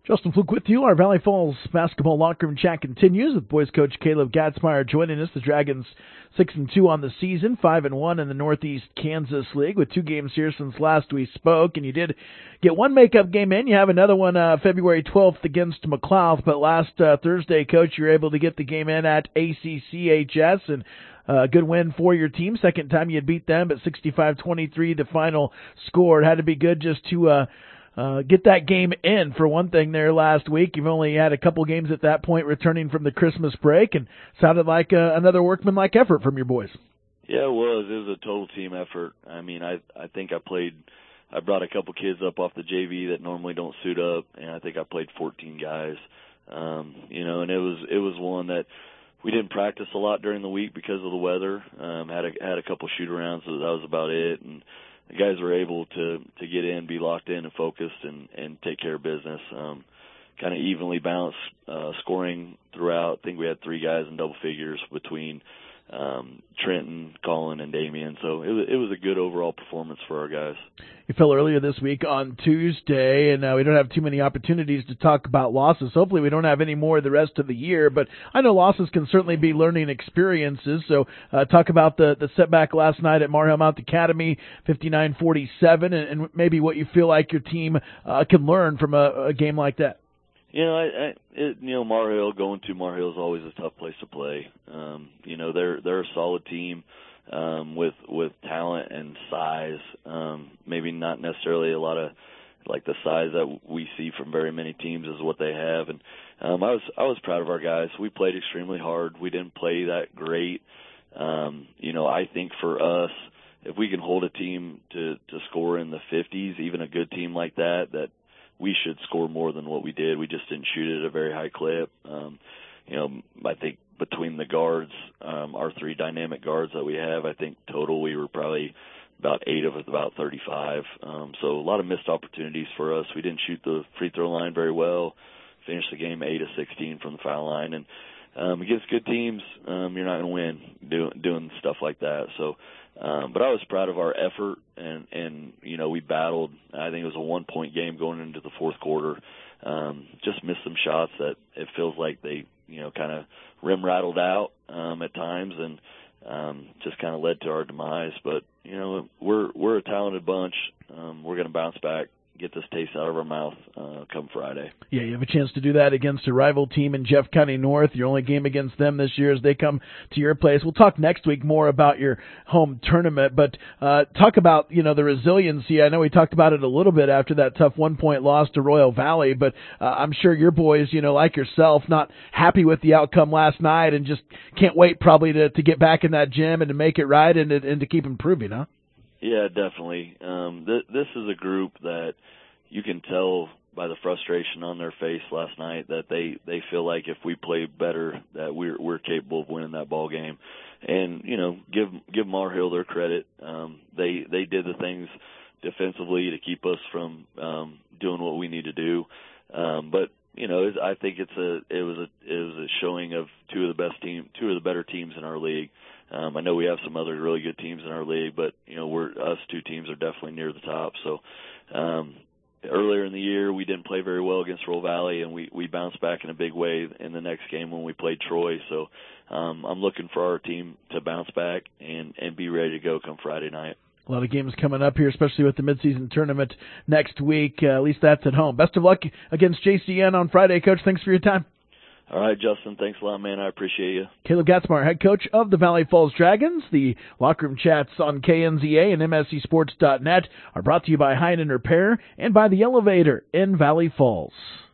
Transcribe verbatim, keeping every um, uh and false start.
Justin Fluke with you. Our Valley Falls basketball locker room chat continues with boys coach Caleb Gatzmeyer joining us. The Dragons six and two on the season, five and one in the Northeast Kansas League with two games here since last we spoke. And you did get one makeup game in. You have another one uh, February twelfth against McLeod. But last uh, Thursday, coach, you were able to get the game in at A C C H S and a uh, good win for your team. Second time you had beat them, but sixty-five twenty-three the final score. It had to be good just to uh, Uh, get that game in for one thing there last week. You've only had a couple games at that point returning from the Christmas break, and sounded like uh, another workmanlike effort from your boys. Yeah, it was. It was a total team effort. I mean, I I think I played, I brought a couple kids up off the J V that normally don't suit up, and I think I played fourteen guys. Um, you know, and it was it was one that we didn't practice a lot during the week because of the weather. Um, had a had a couple shoot arounds, so that was about it. And the guys were able to, to get in, be locked in and focused and, and take care of business. Um, kind of evenly balanced uh, scoring throughout. I think we had three guys in double figures between um, Trenton, Colin, and Damian. So it was, it was a good overall performance for our guys. You fell earlier this week on Tuesday, and uh, we don't have too many opportunities to talk about losses. Hopefully we don't have any more the rest of the year, but I know losses can certainly be learning experiences. So uh, talk about the, the setback last night at Mar Hill Mount Academy, fifty-nine forty-seven, and, and maybe what you feel like your team uh, can learn from a, a game like that. You know, I, I it, you know, Mar Hill, going to Mar Hill is always a tough place to play. Um, you know, they're they're a solid team um, with with talent and size. Um, maybe not necessarily a lot of like the size that we see from very many teams is what they have. And um, I was I was proud of our guys. We played extremely hard. We didn't play that great. Um, you know, I think for us, if we can hold a team to to score in the fifties, even a good team like that, that we should score more than what we did. We just didn't shoot it at a very high clip. Um, you know, I think between the guards, um, our three dynamic guards that we have, I think total we were probably about eight of us, about thirty-five. Um, so a lot of missed opportunities for us. We didn't shoot the free throw line very well. Finished the game eight of sixteen from the foul line. And um, against good teams, um, you're not going to win doing, doing stuff like that. So, um, but I was proud of our effort, and, and, you know, we battled. I think it was a one-point game going into the fourth quarter. Um, just missed some shots that it feels like they, you know, kind of rim rattled out um, at times, and um, just kind of led to our demise. But, you know, we're we're a talented bunch. Um, we're going to bounce back, get this taste out of our mouth uh, come Friday. Yeah, you have a chance to do that against a rival team in Jeff County North. Your only game against them this year as they come to your place. We'll talk next week more about your home tournament, but uh, talk about, you know, the resiliency. I know we talked about it a little bit after that tough one-point loss to Royal Valley, but uh, I'm sure your boys, you know, like yourself, not happy with the outcome last night and just can't wait probably to, to get back in that gym and to make it right and to, and to keep improving, huh? Yeah, definitely. Um, th- this is a group that you can tell by the frustration on their face last night that they, they feel like if we play better that we're we're capable of winning that ball game. And, you know, give give Mar Hill their credit. Um, they they did the things defensively to keep us from um, doing what we need to do. Um, but you know, I think it's a it was a it was a showing of two of the best team, two of the better teams in our league. Um, I know we have some other really good teams in our league, but you know, we're us two teams are definitely near the top. So um, earlier in the year, we didn't play very well against Roll Valley, and we we bounced back in a big way in the next game when we played Troy. So um, I'm looking for our team to bounce back and and be ready to go come Friday night. A lot of games coming up here, especially with the midseason tournament next week. Uh, at least that's at home. Best of luck against J C N on Friday, Coach. Thanks for your time. All right, Justin. Thanks a lot, man. I appreciate you. Caleb Gatzmeyer, head coach of the Valley Falls Dragons. The locker room chats on K N Z A and M S C Sports dot net are brought to you by Heinen Repair and by the Elevator in Valley Falls.